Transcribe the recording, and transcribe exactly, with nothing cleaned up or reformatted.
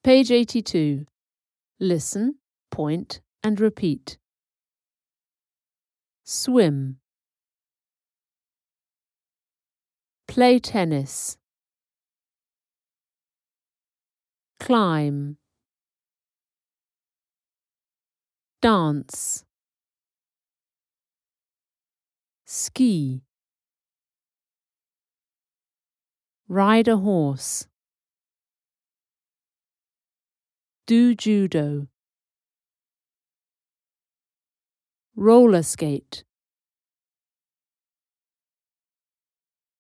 Page eighty-two. Listen, point, and repeat. Swim. Play tennis. Climb. Dance. Ski. Ride a horse. Do judo. Roller skate.